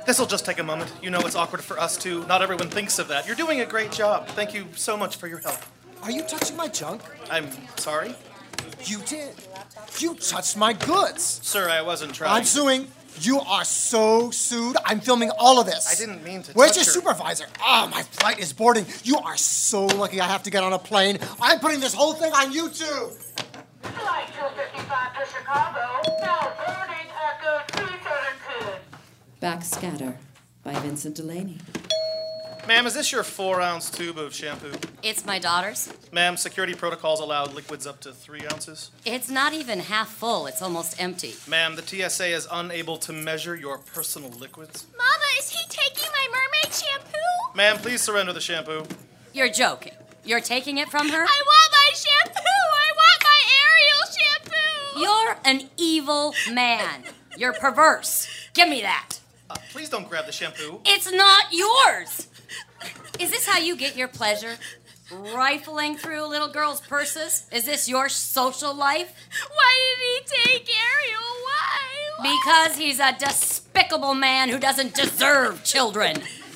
This'll just take a moment. You know it's awkward for us, too. Not everyone thinks of that. You're doing a great job. Thank you so much for your help. Are you touching my junk? I'm sorry? You did. You touched my goods. Sir, I wasn't trying. I'm suing. You are so sued. I'm filming all of this. I didn't mean to Where's touch your her. supervisor? My flight is boarding. You are so lucky I have to get on a plane. I'm putting this whole thing on YouTube. Flight 255 to Chicago, now boarding Echo 372. Backscatter by Vincent Delaney. Ma'am, is this your 4-ounce tube of shampoo? It's my daughter's. Ma'am, security protocols allow liquids up to 3 ounces. It's not even half full. It's almost empty. Ma'am, the TSA is unable to measure your personal liquids. Mama, is he taking my mermaid shampoo? Ma'am, please surrender the shampoo. You're joking. You're taking it from her? I want my shampoo! I want my Ariel shampoo! You're an evil man. You're perverse. Give me that. Please don't grab the shampoo. It's not yours. Is this how you get your pleasure? Rifling through little girls' purses? Is this your social life? Why did he take Ariel? Why? Because he's a despicable man who doesn't deserve children.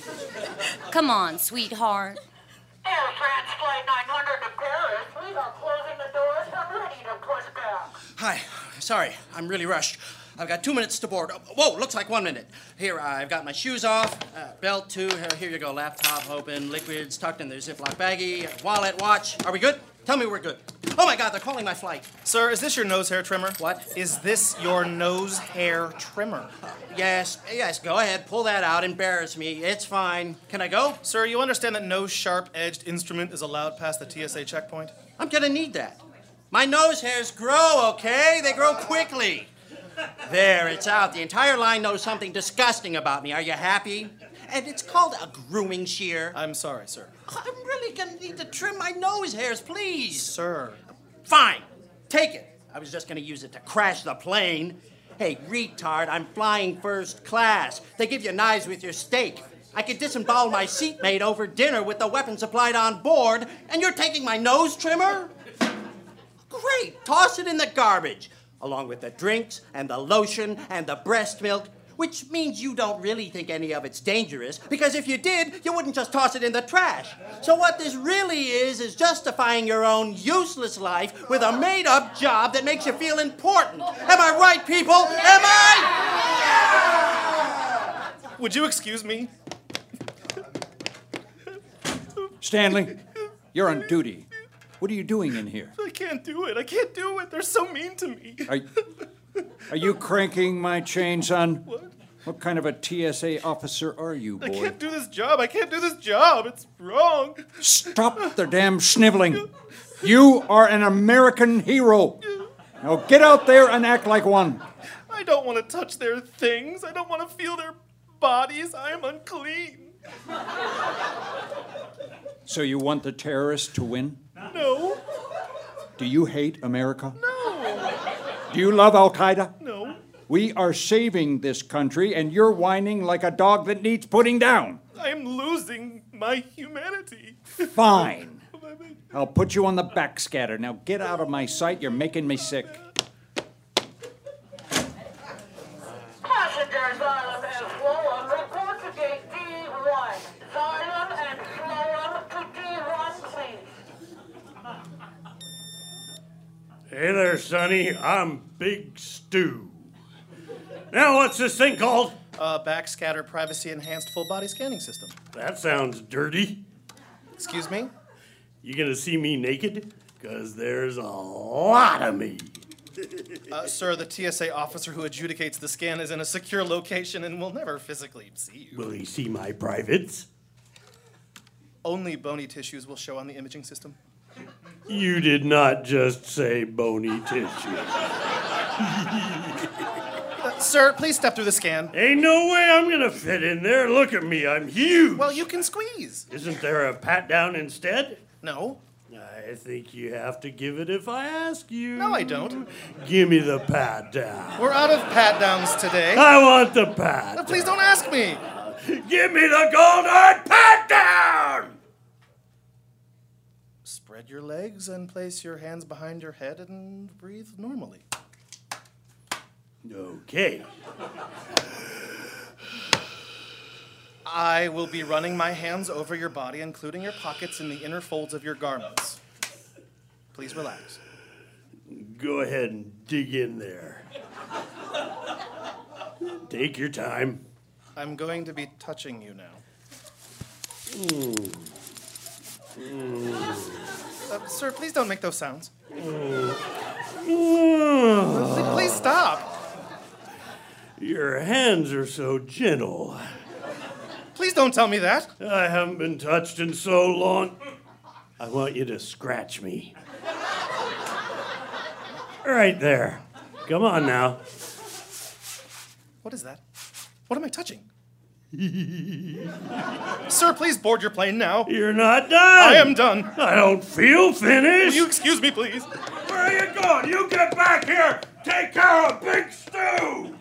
Come on, sweetheart. Air France Flight 900 to Paris. We are closing the doors. I'm ready to push back. Hi. Sorry, I'm really rushed. I've got 2 minutes to board. Whoa, looks like 1 minute. Here, I've got my shoes off, belt too. Here you go, laptop open, liquids tucked in the Ziploc baggie, wallet, watch. Are we good? Tell me we're good. Oh my God, they're calling my flight. Sir, is this your nose hair trimmer? What? Is this your nose hair trimmer? Yes, go ahead, pull that out, embarrass me. It's fine. Can I go? Sir, you understand that no sharp-edged instrument is allowed past the TSA checkpoint? I'm gonna need that. My nose hairs grow, okay? They grow quickly. There, it's out. The entire line knows something disgusting about me. Are you happy? And it's called a grooming shear. I'm sorry, sir. I'm really gonna need to trim my nose hairs, please. Sir. Fine. Take it. I was just gonna use it to crash the plane. Hey, retard, I'm flying first class. They give you knives with your steak. I could disembowel my seatmate over dinner with the weapon supplied on board, and you're taking my nose trimmer? Great. Toss it in the garbage, along with the drinks and the lotion and the breast milk, which means you don't really think any of it's dangerous, because if you did, you wouldn't just toss it in the trash. So what this really is justifying your own useless life with a made-up job that makes you feel important. Am I right, people? Am I? Would you excuse me? Stanley, you're on duty. What are you doing in here? I can't do it. I can't do it. They're so mean to me. Are you cranking my chain, son? What kind of a TSA officer are you, boy? I can't do this job. I can't do this job. It's wrong. Stop the damn sniveling. You are an American hero. Now get out there and act like one. I don't want to touch their things. I don't want to feel their bodies. I am unclean. So you want the terrorists to win? No. Do you hate America? No. Do you love Al-Qaeda? No. We are saving this country, and you're whining like a dog that needs putting down. I am losing my humanity. Fine. I'll put you on the backscatter. Now get out of my sight. You're making me sick. Passengers, Xylem and Phloem, report to gate D1. Xylem and Phloem to D1, please. Hey there, Sonny. I'm Big Stu. Now, what's this thing called? Backscatter Privacy Enhanced Full Body Scanning System. That sounds dirty. Excuse me? You gonna see me naked? Because there's a lot of me. Sir, the TSA officer who adjudicates the scan is in a secure location and will never physically see you. Will he see my privates? Only bony tissues will show on the imaging system. You did not just say bony tissue. Sir, please step through the scan. Ain't no way I'm gonna fit in there. Look at me, I'm huge. Well, you can squeeze. Isn't there a pat down instead? No. I think you have to give it if I ask you. No, I don't. Give me the pat down. We're out of pat downs today. I want the pat. Please don't ask me. Give me the golden pat down! Spread your legs and place your hands behind your head and breathe normally. Okay. I will be running my hands over your body, including your pockets and the inner folds of your garments. Please relax. Go ahead and dig in there. Take your time. I'm going to be touching you now. Sir, please don't make those sounds. Please stop. Your hands are so gentle. Please don't tell me that. I haven't been touched in so long. I want you to scratch me. Right there. Come on now. What is that? What am I touching? Sir, please board your plane now. You're not done. I am done. I don't feel finished. Will you excuse me, please? Where are you going? You get back here. Take care of Big Stew.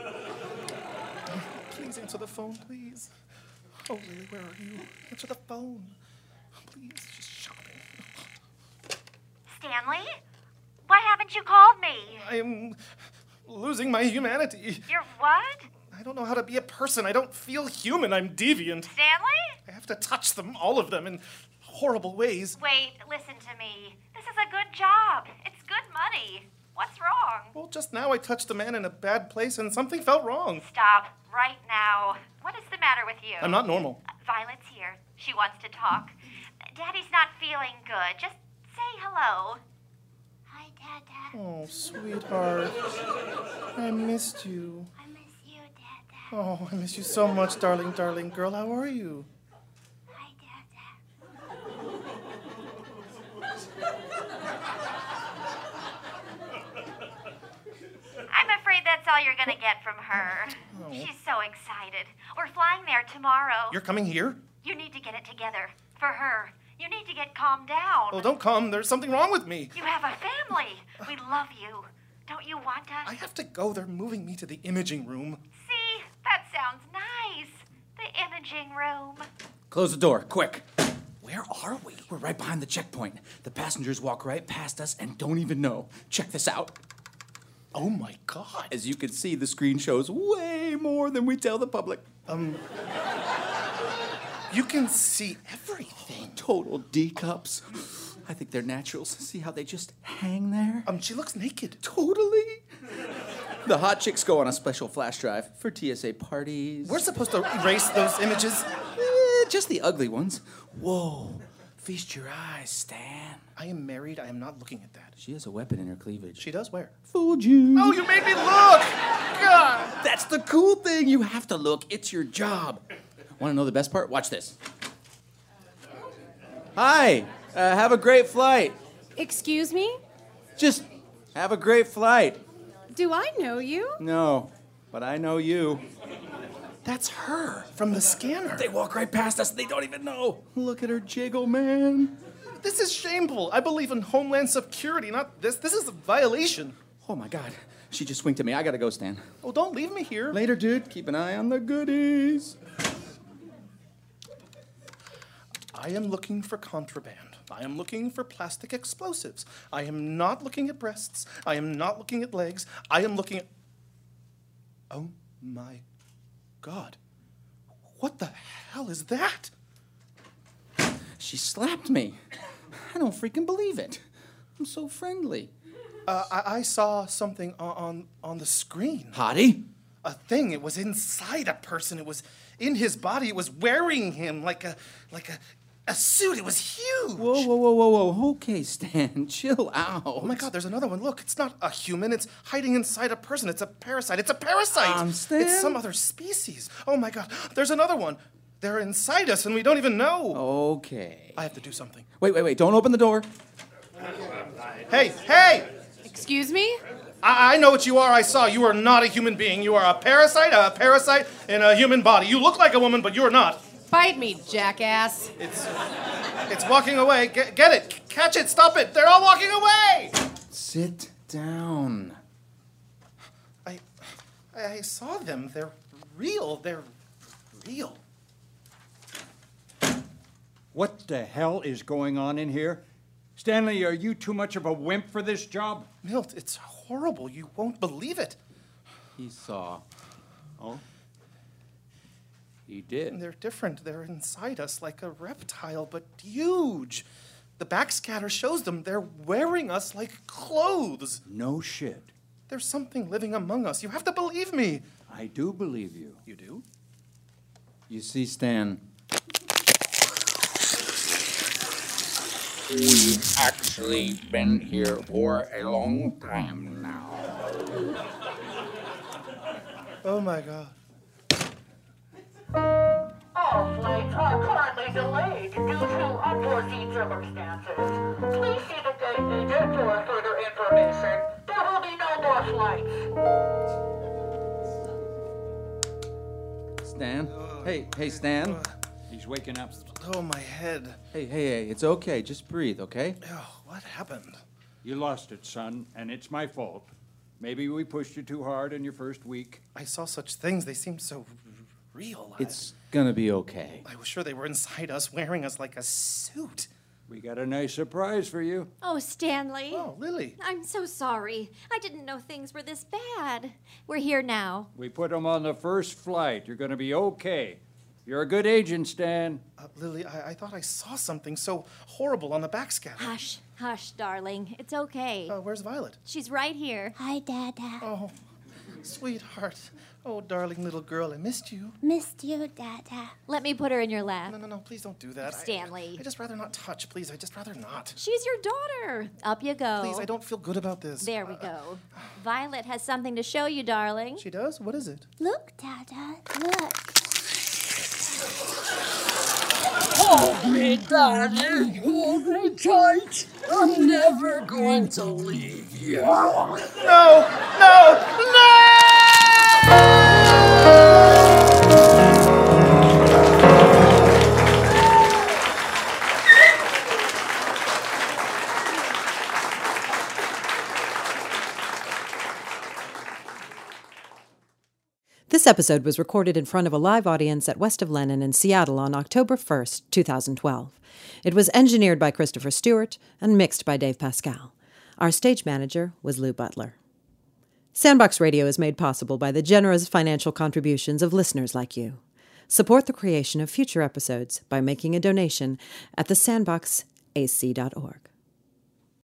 Please answer the phone, please. Oh, Lily, where are you? Answer the phone. Please, she's shopping. Stanley? Why haven't you called me? I am losing my humanity. You're what? I don't know how to be a person. I don't feel human. I'm deviant. Stanley? I have to touch them, all of them, in horrible ways. Wait, listen to me. This is a good job. It's good money. What's wrong? Well, just now I touched a man in a bad place and something felt wrong. Stop right now. What is the matter with you? I'm not normal. Violet's here. She wants to talk. Daddy's not feeling good. Just say hello. Hi, Dada. Oh, sweetheart. I missed you. I miss you, Dada. Oh, I miss you so much, darling, darling girl. How are you? Hi, Dada. I'm afraid that's all you're gonna get from her. Oh. She's so excited. We're flying there tomorrow. You're coming here? You need to get it together. For her. You need to get calmed down. Oh, don't come. There's something wrong with me. You have a family. We love you. Don't you want us? I have to go. They're moving me to the imaging room. See? That sounds nice. The imaging room. Close the door, quick. Where are we? We're right behind the checkpoint. The passengers walk right past us and don't even know. Check this out. Oh my God. As you can see, the screen shows way more than we tell the public. You can see everything. Total D-cups. I think they're naturals. See how they just hang there? She looks naked. Totally. The hot chicks go on a special flash drive for TSA parties. We're supposed to erase those images. Just the ugly ones. Whoa. Feast your eyes, Stan. I am married. I am not looking at that. She has a weapon in her cleavage. She does where? Fooled you. Oh, you made me look! God! That's the cool thing. You have to look. It's your job. Want to know the best part? Watch this. Hi. Have a great flight. Excuse me? Just have a great flight. Do I know you? No, but I know you. That's her from the scanner. They walk right past us. They don't even know. Look at her jiggle, man. This is shameful. I believe in Homeland Security, not this. This is a violation. Oh, my God. She just winked at me. I gotta go, Stan. Oh, don't leave me here. Later, dude. Keep an eye on the goodies. I am looking for contraband. I am looking for plastic explosives. I am not looking at breasts. I am not looking at legs. I am looking at... Oh, my God. What the hell is that? She slapped me. I don't freaking believe it. I'm so friendly. I saw something on the screen. Hottie? A thing. It was inside a person. It was in his body. It was wearing him like a suit. It was huge. Whoa. Okay, Stan, chill out. Oh my God, there's another one. Look, it's not a human. It's hiding inside a person. It's a parasite. It's a parasite. Stan? It's some other species. Oh my God, there's another one. They're inside us and we don't even know. Okay. I have to do something. Wait. Don't open the door. Hey! Excuse me? I know what you are. I saw. You are not a human being. You are a parasite in a human body. You look like a woman, but you're not. Bite me, jackass. It's walking away. Get it. Catch it. Stop it. They're all walking away. Sit down. I saw them. They're real. They're real. What the hell is going on in here? Stanley, are you too much of a wimp for this job? Milt, it's horrible. You won't believe it. He saw. Oh? He did. They're different. They're inside us like a reptile, but huge. The backscatter shows them they're wearing us like clothes. No shit. There's something living among us. You have to believe me. I do believe you. You do? You see, Stan, we've actually been here for a long time now. Oh my God. All flights are currently delayed due to unforeseen circumstances. Please see the gate agent for further information. There will be no more flights. Stan? Hey, Stan. He's waking up. Oh, my head. Hey, it's okay. Just breathe, okay? Oh, what happened? You lost it, son, and it's my fault. Maybe we pushed you too hard in your first week. I saw such things. They seemed so real. It's gonna be okay. I was sure they were inside us, wearing us like a suit. We got a nice surprise for you. Oh, Stanley. Oh, Lily. I'm so sorry. I didn't know things were this bad. We're here now. We put him on the first flight. You're gonna be okay. You're a good agent, Stan. Lily, I thought I saw something so horrible on the backscatter. Hush, darling. It's okay. Where's Violet? She's right here. Hi, Dada. Oh, sweetheart. Oh, darling little girl, I missed you. Missed you, Dada. Let me put her in your lap. No, please don't do that. Stanley. I just rather not touch, please. I just rather not. She's your daughter. Up you go. Please, I don't feel good about this. There we go. Violet has something to show you, darling. She does? What is it? Look, Dada. Look. Hold me, Daddy. Hold me tight. I'm never going to leave you. No! This episode was recorded in front of a live audience at West of Lenin in Seattle on October 1st, 2012. It was engineered by Christopher Stewart and mixed by Dave Pascal. Our stage manager was Lou Butler. Sandbox Radio is made possible by the generous financial contributions of listeners like you. Support the creation of future episodes by making a donation at thesandboxac.org.